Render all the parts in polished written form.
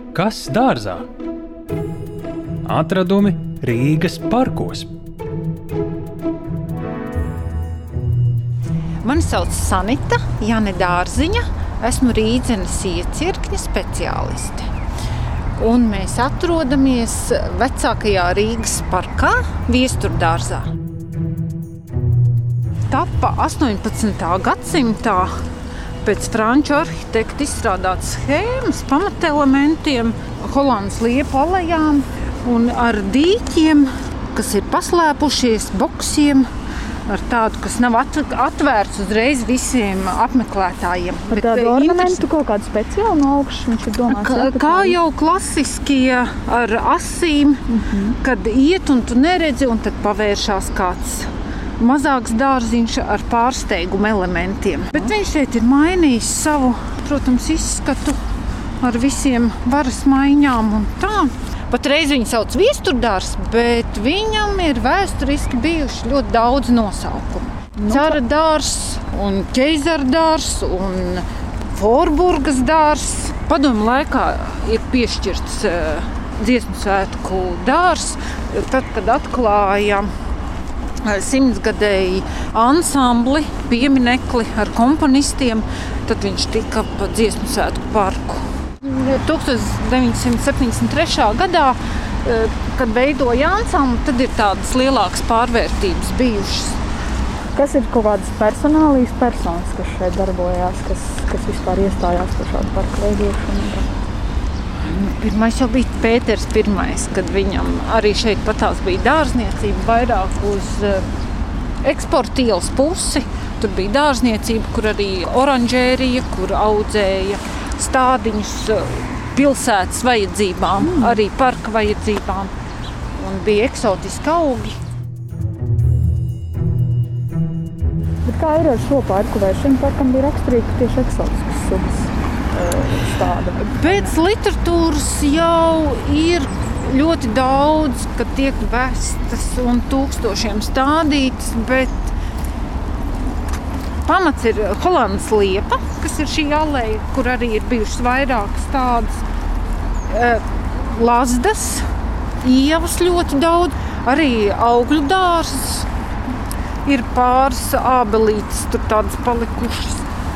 Kas dārzā? Atradumi Rīgas parkos. Mani sauc Sanita Jane Dārziņa. Esmu Rīdzenes iecirkņa speciāliste. Un mēs atrodamies vecākajā Rīgas parkā, Viesturdārzā. Tappa 18. gadsimtā pēc franču arhitekta izstrādātas schēmas pamatelementiem, Holandas liepu alejām un ar dīķiem, kas ir paslēpušies, boksiem, ar tādu, kas nav atvērts uzreiz visiem apmeklētājiem. Ar tādu ornamentu kaut kādu speciālu no augšas viņš ir domāts? Kā jau klasiskie ar asīm, kad iet un tu neredzi, un tad pavēršās kāds mazāks dārziņš ar pārsteigumu elementiem. Bet viņš šeit ir mainījis savu, protams, izskatu ar visiem varas maiņām un tā. Patreiz viņu sauc Viesturdārs, bet viņam ir vēsturiski bijuši ļoti daudz nosaukumu. Cara dārs un ķeizara dārs un Forburgas dārs. Padomu laikā ir piešķirts dziesmu svētku dārs, tad, kad atklāja 100-gadēji ansambli, pieminekli ar komponistiem, tad viņš tika pa dziesmu svētku parku. 1973. gadā, kad veidoja ansambli, tad ir tādas lielākas pārvērtības bijušas. Kas ir kaut kādas personālijas personas, kas šeit darbojās, kas vispār iestājās par šādu parku veidošanu? Pirmais jau bija Pēters I, kad viņam arī šeit patās bija dārzniecība vairāk uz eksporta ielas pusi. Tur bija dārzniecība, kur arī oranžērija, kur audzēja stādiņus pilsētas vajadzībām, arī parka vajadzībām. Un bija eksotiski augi. Bet kā ir ar šo parku? Vai šim parkam bija raksturīgi tieši eksotiskas sugas? Pēc literatūras jau ir ļoti daudz, ka tiek vestas un tūkstošiem stādītas, bet pamats ir Holandas liepa, kas ir šī aleja, kur arī ir bijušas vairākas tādas lazdas, ievas ļoti daudz, arī augļu dārzs, ir pāris ābelītes tur tādas palikušas.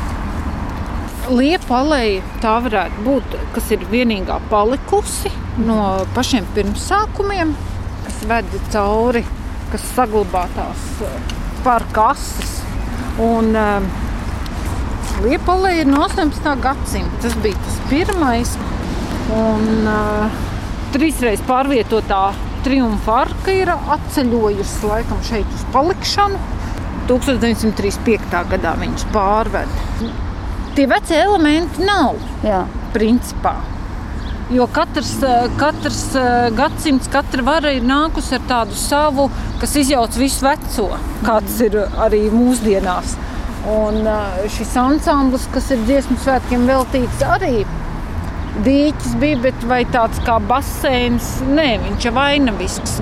Liepa aleja tā varētu būt, kas ir vienīgā palikusi no pašiem pirmsākumiem, kas ved cauri, kas saglabātās parka ases. Un Liepa aleja ir no 18. gadsimta. Tas bija tas pirmais. Un 3 reiz pārvietotā Triumfa arka ir atceļojusi laikam šeit uz palikšanu. 1935. gadā viņus pārved. Tie vecie elementi nav, principā. Jo katrs gadsimts, katra vara ir nākusi ar tādu savu, kas izjauc visu veco, kāds ir arī mūsdienās. Un šis ansamblis, kas ir dziesmu svētkiem veltīts, arī dīķis bija, bet vai tāds kā baseins? Nē, viņš ir vainavisks.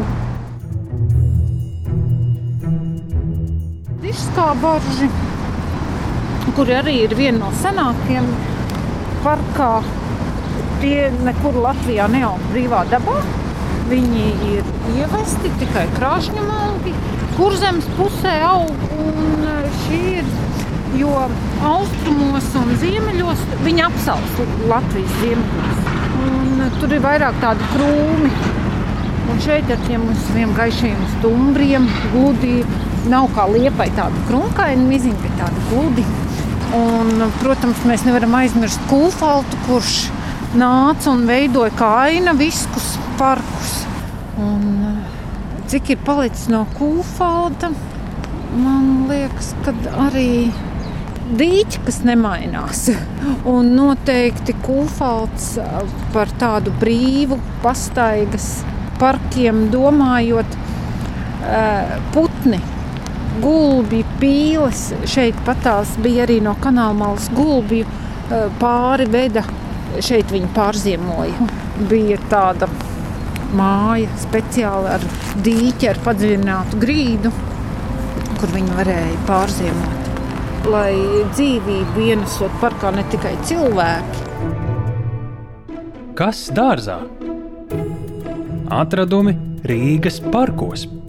Dižskābarži, kuri arī ir viena no senākiem parkā, tie nekur Latvijā neaug brīvā dabā. Viņi ir ievesti tikai krāšņu augi, Kurzemes pusē aug, un šī ir, jo austrumos un ziemeļos viņi apsals Latvijas ziemeļos. Un tur ir vairāk tādi krūmi, un šeit ar tiem saviem gaišajiem stumbriem gludi nav kā liepai tāda krunkaini miziņa, bet tāda gludi. Un, protams, mēs nevaram aizmirst Kūfaltu, kurš nāca un veidoja kā ainaviskus parkus. Un cik ir palicis no Kūfalta, man liekas, kad arī dīķi, kas nemainās. Un noteikti Kūfalts par tādu brīvu pastaigas parkiem domājot, putni, gulbi, pīles, šeit patās bija arī no kanālmalas gulbju pāri veda, šeit viņi pārziemoja. Bija tāda māja speciāli ar dīķi, ar padziļinātu grīdu, kur viņi varēja pārziemot. Lai dzīvību ienesot parkā ne tikai cilvēki. Kas dārzā? Atradumi Rīgas parkos.